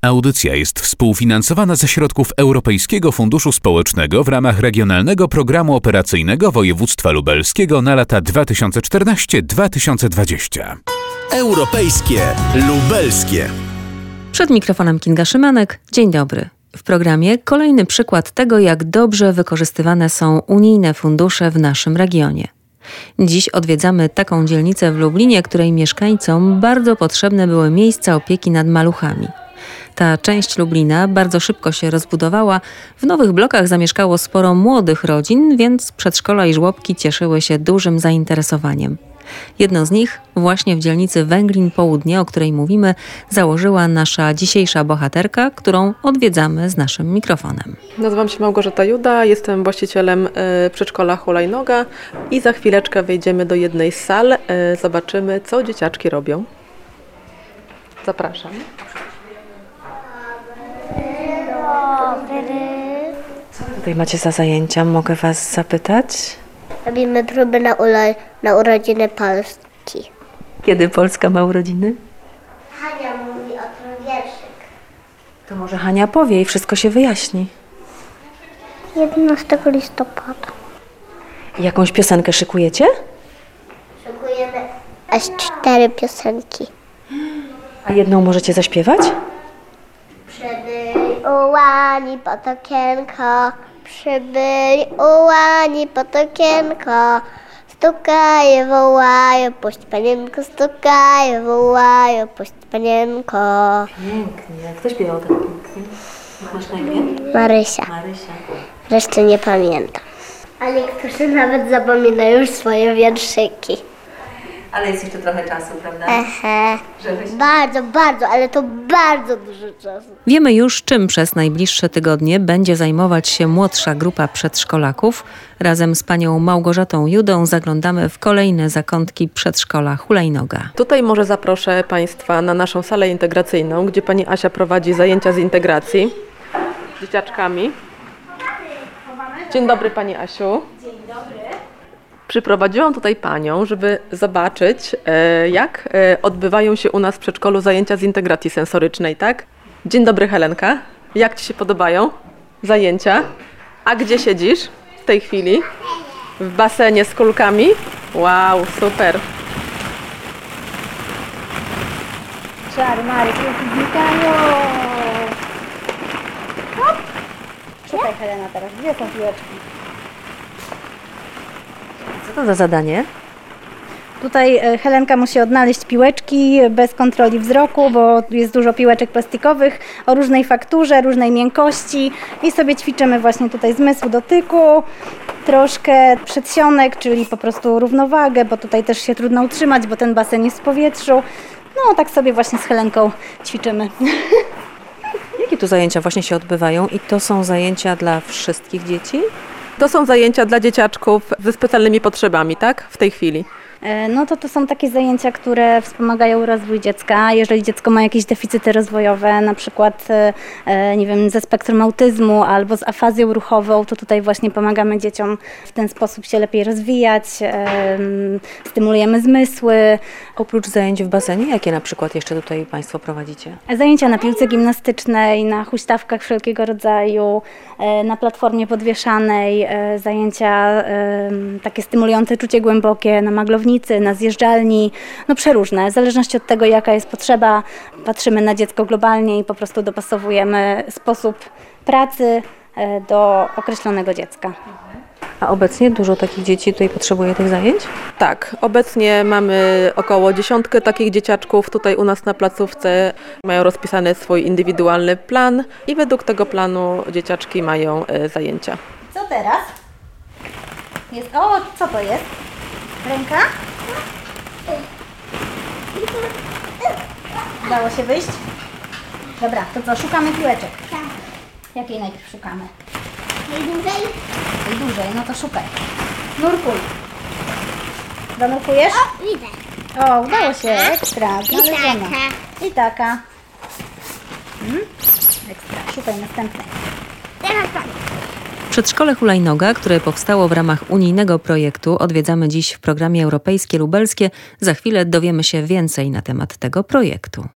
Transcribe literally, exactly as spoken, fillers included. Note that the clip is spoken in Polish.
Audycja jest współfinansowana ze środków Europejskiego Funduszu Społecznego w ramach Regionalnego Programu Operacyjnego Województwa Lubelskiego na lata dwa tysiące czternaście do dwa tysiące dwudziestego. Europejskie Lubelskie. Przed mikrofonem Kinga Szymanek. Dzień dobry. W programie kolejny przykład tego, jak dobrze wykorzystywane są unijne fundusze w naszym regionie. Dziś odwiedzamy taką dzielnicę w Lublinie, której mieszkańcom bardzo potrzebne były miejsca opieki nad maluchami. Ta część Lublina bardzo szybko się rozbudowała. W nowych blokach zamieszkało sporo młodych rodzin, więc przedszkola i żłobki cieszyły się dużym zainteresowaniem. Jedno z nich właśnie w dzielnicy Węglin Południe, o której mówimy, założyła nasza dzisiejsza bohaterka, którą odwiedzamy z naszym mikrofonem. Nazywam się Małgorzata Juda, jestem właścicielem y, przedszkola Hulajnoga i za chwileczkę wejdziemy do jednej z sal, y, zobaczymy, co dzieciaczki robią. Zapraszam. Co tutaj macie za zajęcia? Mogę was zapytać? Robimy próby na, ula- na urodziny Polski. Kiedy Polska ma urodziny? Hania mówi o tym wierszyk. To może Hania powie i wszystko się wyjaśni. jedenastego listopada. I jakąś piosenkę szykujecie? Szykujemy aż cztery piosenki. A jedną możecie zaśpiewać? Przybyli ułani pod okienko, przybyli ułani pod okienko, stukają, wołają, puść panienko, stukają, wołają, puść panienko. Pięknie. Kto śpiewał tak pięknie? Jak masz na imię? Marysia. Marysia. Reszty nie pamiętam. A niektórzy nawet zapominają już swoje wierszyki. Ale jest jeszcze trochę czasu, prawda? Ehe. Bardzo, bardzo, ale to bardzo dużo czasu. Wiemy już, czym przez najbliższe tygodnie będzie zajmować się młodsza grupa przedszkolaków. Razem z panią Małgorzatą Judą zaglądamy w kolejne zakątki przedszkola Hulajnoga. Tutaj może zaproszę Państwa na naszą salę integracyjną, gdzie pani Asia prowadzi zajęcia z integracji z dzieciaczkami. Dzień dobry pani Asiu. Dzień dobry. Przyprowadziłam tutaj panią, żeby zobaczyć, jak odbywają się u nas w przedszkolu zajęcia z integracji sensorycznej, tak? Dzień dobry Helenka. Jak ci się podobają zajęcia? A gdzie siedzisz w tej chwili? W basenie z kulkami? Wow, super. Czary, mary, kulki znikają. Hop. Szukaj Helena teraz, gdzie są piłeczki? Co to za zadanie? Tutaj Helenka musi odnaleźć piłeczki bez kontroli wzroku, bo jest dużo piłeczek plastikowych o różnej fakturze, różnej miękkości i sobie ćwiczymy właśnie tutaj zmysł dotyku, troszkę przedsionek, czyli po prostu równowagę, bo tutaj też się trudno utrzymać, bo ten basen jest w powietrzu. No tak sobie właśnie z Helenką ćwiczymy. Jakie tu zajęcia właśnie się odbywają i to są zajęcia dla wszystkich dzieci? To są zajęcia dla dzieciaczków ze specjalnymi potrzebami, tak? W tej chwili. No to to są takie zajęcia, które wspomagają rozwój dziecka. Jeżeli dziecko ma jakieś deficyty rozwojowe, na przykład nie wiem, ze spektrum autyzmu albo z afazją ruchową, to tutaj właśnie pomagamy dzieciom w ten sposób się lepiej rozwijać, stymulujemy zmysły. Oprócz zajęć w basenie, jakie na przykład jeszcze tutaj Państwo prowadzicie? Zajęcia na piłce gimnastycznej, na huśtawkach wszelkiego rodzaju, na platformie podwieszanej, zajęcia takie stymulujące czucie głębokie na maglownicy, na zjeżdżalni, no przeróżne. W zależności od tego, jaka jest potrzeba, patrzymy na dziecko globalnie i po prostu dopasowujemy sposób pracy do określonego dziecka. A obecnie dużo takich dzieci tutaj potrzebuje tych zajęć? Tak, obecnie mamy około dziesiątkę takich dzieciaczków tutaj u nas na placówce. Mają rozpisany swój indywidualny plan i według tego planu dzieciaczki mają zajęcia. Co teraz? Jest, o, co to jest? Ręka? Udało się wyjść? Dobra, to co, szukamy piłeczek? Tak. Jakiej najpierw szukamy? Najdłużej? Najdłużej, no to szukaj. Nurkuj. Zanurkujesz? O, widzę. O, udało się, ekstra. Znaleziona. taka. I taka. Hmm? Ekstra, szukaj następnej. Teraz pani. Przedszkole Hulajnoga, które powstało w ramach unijnego projektu, odwiedzamy dziś w programie Europejskie Lubelskie. Za chwilę dowiemy się więcej na temat tego projektu.